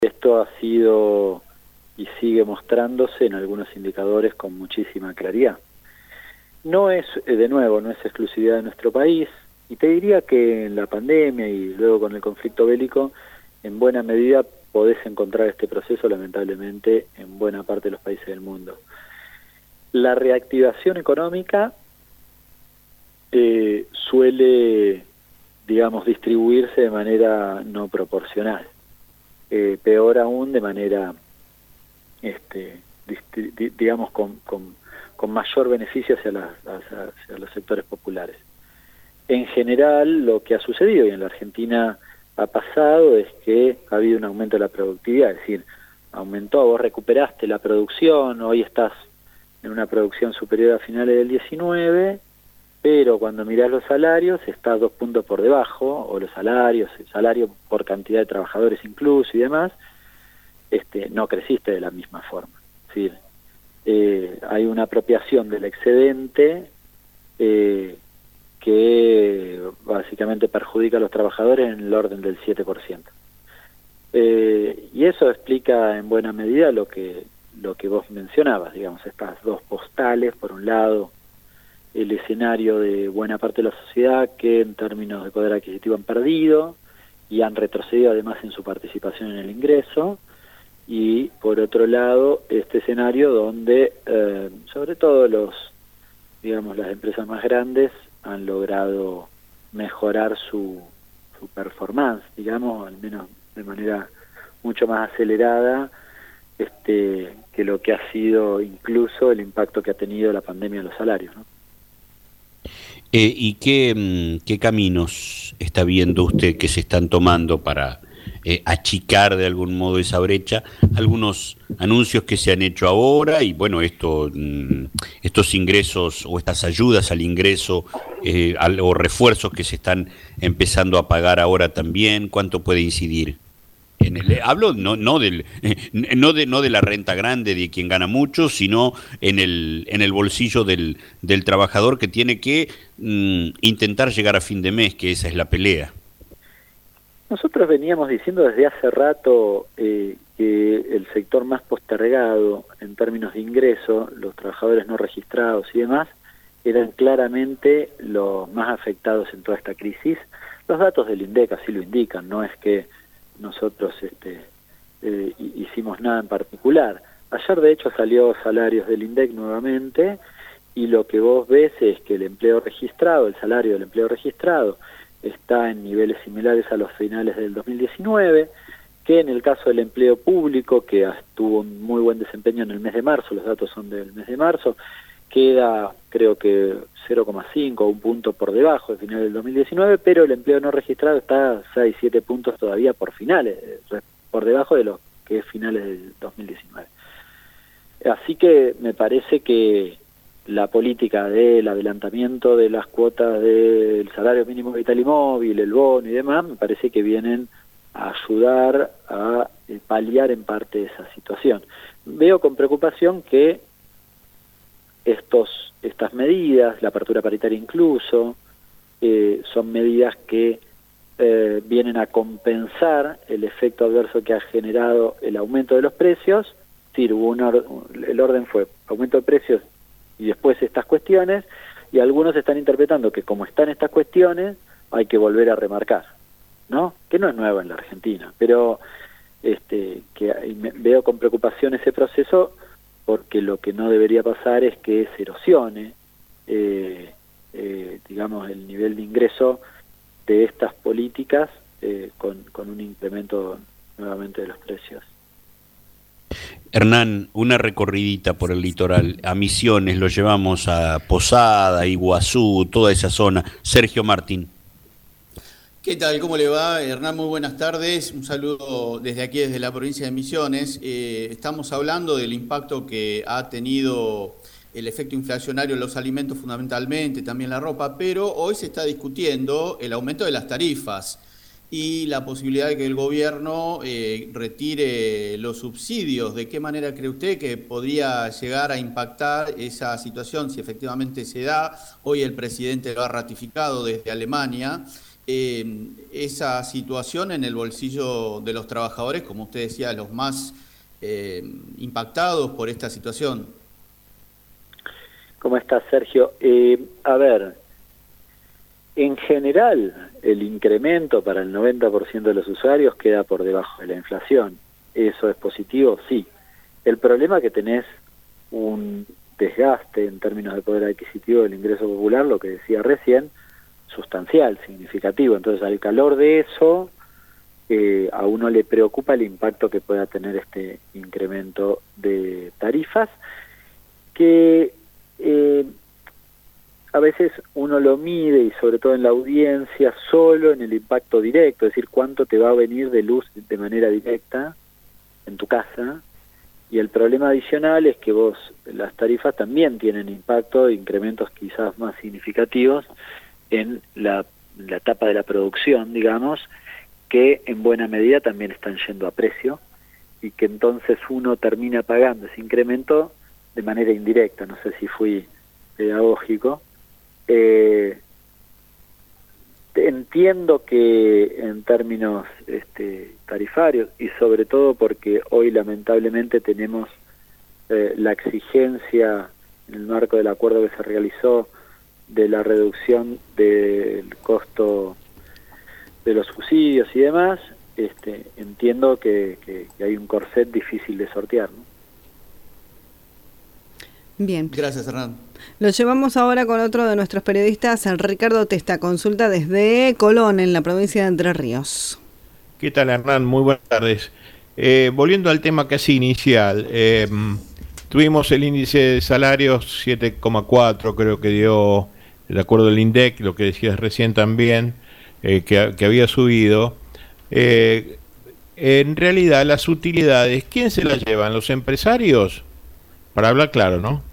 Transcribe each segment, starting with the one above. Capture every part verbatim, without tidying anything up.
Esto ha sido y sigue mostrándose en algunos indicadores con muchísima claridad. No es, de nuevo, no es exclusividad de nuestro país, y te diría que en la pandemia y luego con el conflicto bélico, en buena medida podés encontrar este proceso, lamentablemente, en buena parte de los países del mundo. La reactivación económica eh, suele, digamos, distribuirse de manera no proporcional. Eh, peor aún de manera, este, digamos, con, con, con mayor beneficio hacia, las, hacia, hacia los sectores populares. En general, lo que ha sucedido, y en la Argentina ha pasado, es que ha habido un aumento de la productividad, es decir, aumentó, vos recuperaste la producción, hoy estás en una producción superior a finales del diecinueve, pero cuando mirás los salarios estás dos puntos por debajo, o los salarios, el salario por cantidad de trabajadores incluso y demás, este, no creciste de la misma forma. Es decir, eh, hay una apropiación del excedente eh, que básicamente perjudica a los trabajadores en el orden del siete por ciento. Eh, y eso explica en buena medida lo que, lo que vos mencionabas, digamos, estas dos postales, por un lado, el escenario de buena parte de la sociedad que en términos de poder adquisitivo han perdido y han retrocedido además en su participación en el ingreso, y por otro lado este escenario donde eh, sobre todo los, digamos, las empresas más grandes han logrado mejorar su, su performance, digamos, al menos de manera mucho más acelerada este, que lo que ha sido incluso el impacto que ha tenido la pandemia en los salarios, ¿no? Eh, ¿Y qué, qué caminos está viendo usted que se están tomando para eh, achicar de algún modo esa brecha? Algunos anuncios que se han hecho ahora y bueno, esto, estos ingresos o estas ayudas al ingreso eh, al, o refuerzos que se están empezando a pagar ahora también, ¿cuánto puede incidir? En el, hablo no no del eh, no de no de la renta grande de quien gana mucho, sino en el en el bolsillo del del trabajador que tiene que mm, intentar llegar a fin de mes, que esa es la pelea. Nosotros veníamos diciendo desde hace rato eh, que el sector más postergado en términos de ingreso, los trabajadores no registrados y demás, eran claramente los más afectados en toda esta crisis. Los datos del INDEC así lo indican, no es que nosotros este, eh, hicimos nada en particular. Ayer de hecho salió salarios del INDEC nuevamente, y lo que vos ves es que el empleo registrado, el salario del empleo registrado, está en niveles similares a los finales del dos mil diecinueve, que en el caso del empleo público, que tuvo un muy buen desempeño en el mes de marzo, los datos son del mes de marzo, queda creo que cero coma cinco, un punto por debajo del final del dos mil diecinueve, pero el empleo no registrado está seis, siete puntos todavía por finales, por debajo de lo que es finales del dos mil diecinueve. Así que me parece que la política del adelantamiento de las cuotas del salario mínimo vital y móvil, el bono y demás, me parece que vienen a ayudar a paliar en parte esa situación. Veo con preocupación que estos estas medidas, la apertura paritaria incluso, eh, son medidas que eh, vienen a compensar el efecto adverso que ha generado el aumento de los precios. Es decir, hubo un or el orden fue aumento de precios y después estas cuestiones, y algunos están interpretando que como están estas cuestiones hay que volver a remarcar, ¿no? Que no es nuevo en la Argentina, pero este, que veo con preocupación ese proceso, porque lo que no debería pasar es que se erosione, eh, eh, digamos, el nivel de ingreso de estas políticas eh, con, con un incremento nuevamente de los precios. Hernán, una recorridita por el litoral, a Misiones, lo llevamos a Posada, Iguazú, toda esa zona. Sergio Martín. ¿Qué tal? ¿Cómo le va? Hernán, muy buenas tardes. Un saludo desde aquí, desde la provincia de Misiones. Eh, estamos hablando del impacto que ha tenido el efecto inflacionario en los alimentos fundamentalmente, también la ropa, pero hoy se está discutiendo el aumento de las tarifas y la posibilidad de que el gobierno eh, retire los subsidios. ¿De qué manera cree usted que podría llegar a impactar esa situación si efectivamente se da? Hoy el presidente lo ha ratificado desde Alemania. eh, esa situación en el bolsillo de los trabajadores, como usted decía, los más eh, impactados por esta situación? ¿Cómo estás, Sergio? Eh, a ver, en general, el incremento para el noventa por ciento de los usuarios queda por debajo de la inflación. ¿Eso es positivo? Sí. El problema es que tenés un desgaste en términos de poder adquisitivo del ingreso popular, lo que decía recién, sustancial, significativo. Entonces, al calor de eso, eh, a uno le preocupa el impacto que pueda tener este incremento de tarifas, que eh, a veces uno lo mide, y sobre todo en la audiencia, solo en el impacto directo, es decir, cuánto te va a venir de luz de manera directa en tu casa. Y el problema adicional es que vos, las tarifas también tienen impacto, incrementos quizás más significativos en la, la etapa de la producción, digamos, que en buena medida también están yendo a precio, y que entonces uno termina pagando ese incremento de manera indirecta. No sé si fui pedagógico. Eh, entiendo que en términos este, tarifarios, y sobre todo porque hoy lamentablemente tenemos eh, la exigencia en el marco del acuerdo que se realizó de la reducción del costo de los subsidios y demás, este, entiendo que, que, que hay un corset difícil de sortear, ¿no? Bien. Gracias, Hernán. Lo llevamos ahora con otro de nuestros periodistas, el Ricardo Testa, consulta desde Colón, en la provincia de Entre Ríos. ¿Qué tal, Hernán? Muy buenas tardes. Eh, volviendo al tema casi inicial, eh, tuvimos el índice de salarios siete coma cuatro, creo que dio el acuerdo del INDEC, lo que decías recién también, eh, que, que había subido. Eh, en realidad, las utilidades, ¿quién se las llevan? ¿Los empresarios? Para hablar claro, ¿no?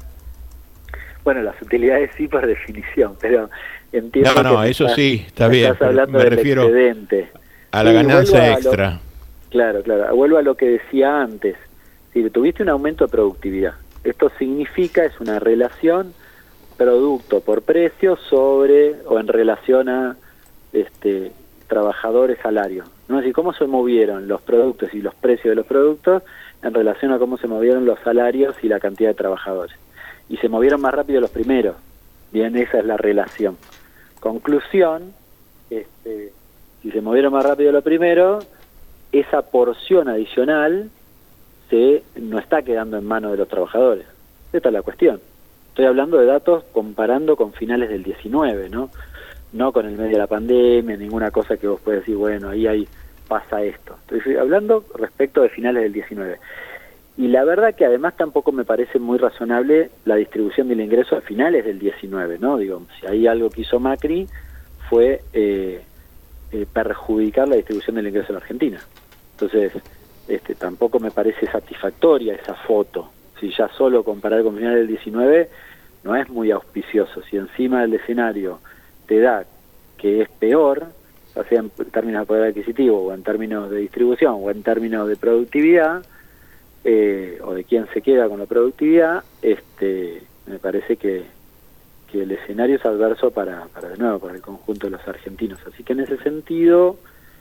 Bueno, las utilidades sí, por definición, pero entiendo no, no, que eso estás, sí, está bien. Estás hablando me del refiero excedente. a la sí, ganancia a extra. Lo, claro, claro. Vuelvo a lo que decía antes. Si tuviste un aumento de productividad, esto significa, es una relación producto por precio sobre, o en relación a este trabajadores salario, ¿no? Es decir, cómo se movieron los productos y los precios de los productos en relación a cómo se movieron los salarios y la cantidad de trabajadores. Y se movieron más rápido los primeros. Bien, esa es la relación. Conclusión, este, si se movieron más rápido los primeros, esa porción adicional se no está quedando en manos de los trabajadores. Esta es la cuestión. Estoy hablando de datos comparando con finales del diecinueve, ¿no? No con el medio de la pandemia, ninguna cosa que vos puedas decir, bueno, ahí hay, pasa esto. Estoy hablando respecto de finales del diecinueve. Y la verdad que además tampoco me parece muy razonable la distribución del ingreso a finales del diecinueve, ¿no? Digo, si hay algo que hizo Macri fue eh, eh, perjudicar la distribución del ingreso en la Argentina. Entonces, este, tampoco me parece satisfactoria esa foto. Si ya solo comparar con finales del diecinueve no es muy auspicioso. Si encima del escenario te da que es peor, ya sea en términos de poder adquisitivo o en términos de distribución o en términos de productividad, eh, o de quién se queda con la productividad, este, me parece que, que el escenario es adverso para, para de nuevo, para el conjunto de los argentinos. Así que en ese sentido,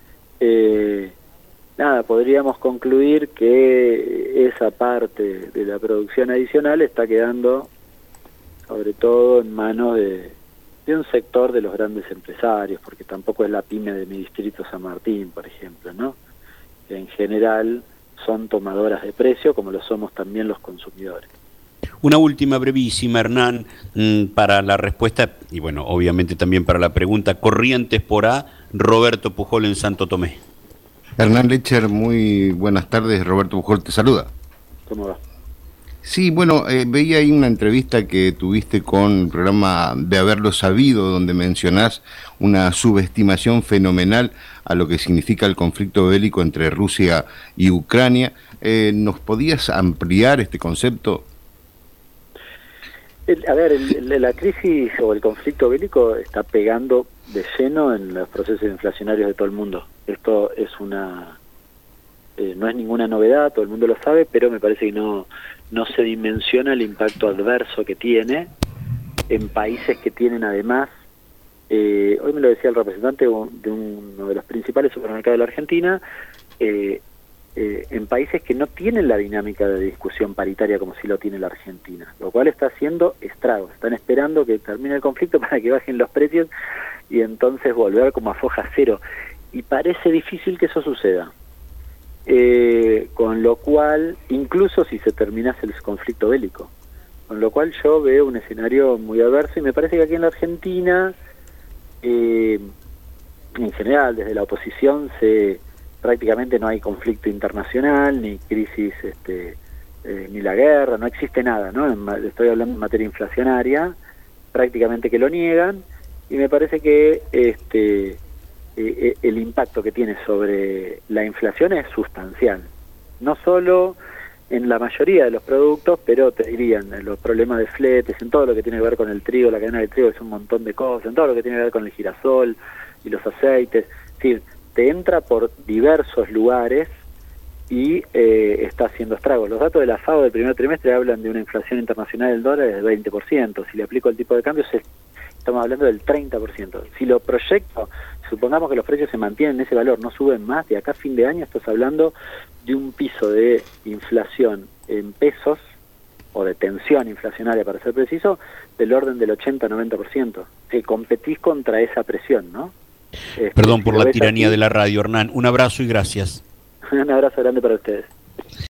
eh, nada, podríamos concluir que esa parte de la producción adicional está quedando sobre todo en manos de, de un sector de los grandes empresarios, porque tampoco es la pyme de mi distrito San Martín, por ejemplo, ¿no? En general son tomadoras de precio, como lo somos también los consumidores. Una última brevísima, Hernán, para la respuesta, y bueno, obviamente también para la pregunta. Corrientes por A, Roberto Pujol en Santo Tomé. Hernán Lecher, muy buenas tardes, Roberto Pujol te saluda. ¿Cómo va? Sí, bueno, eh, veía ahí una entrevista que tuviste con el programa De Haberlo Sabido, donde mencionás una subestimación fenomenal a lo que significa el conflicto bélico entre Rusia y Ucrania. Eh, ¿Nos podías ampliar este concepto? El, a ver, el, el, la crisis o el conflicto bélico está pegando de lleno en los procesos inflacionarios de todo el mundo. Esto es una... Eh, no es ninguna novedad, todo el mundo lo sabe, pero me parece que no, no se dimensiona el impacto adverso que tiene en países que tienen además eh, hoy me lo decía el representante de uno de los principales supermercados de la Argentina, eh, eh, en países que no tienen la dinámica de discusión paritaria como sí lo tiene la Argentina, lo cual está haciendo estragos. Están esperando que termine el conflicto para que bajen los precios y entonces volver como a foja cero. Y parece difícil que eso suceda. Eh, con lo cual, incluso si se terminase el conflicto bélico, con lo cual yo veo un escenario muy adverso y me parece que aquí en la Argentina, eh, en general, desde la oposición, se prácticamente no hay conflicto internacional, ni crisis, este, eh, ni la guerra, no existe nada, ¿no? En, estoy hablando en materia inflacionaria, prácticamente que lo niegan, y me parece que este eh, el impacto que tiene sobre la inflación es sustancial, no solo en la mayoría de los productos, pero te dirían en los problemas de fletes, en todo lo que tiene que ver con el trigo, la cadena de trigo, es un montón de cosas, en todo lo que tiene que ver con el girasol y los aceites, es decir, te entra por diversos lugares y eh, está haciendo estragos. Los datos de la FAO del primer trimestre hablan de una inflación internacional del dólar del veinte por ciento, si le aplico el tipo de cambio se, estamos hablando del treinta por ciento. Si lo proyecto, supongamos que los precios se mantienen en ese valor, no suben más, de acá a fin de año estás hablando de un piso de inflación en pesos, o de tensión inflacionaria para ser preciso, del orden del ochenta a noventa por ciento. Que competís contra esa presión, ¿no? Este, Perdón por si la tiranía aquí, de la radio, Hernán. Un abrazo y gracias. Un abrazo grande para ustedes.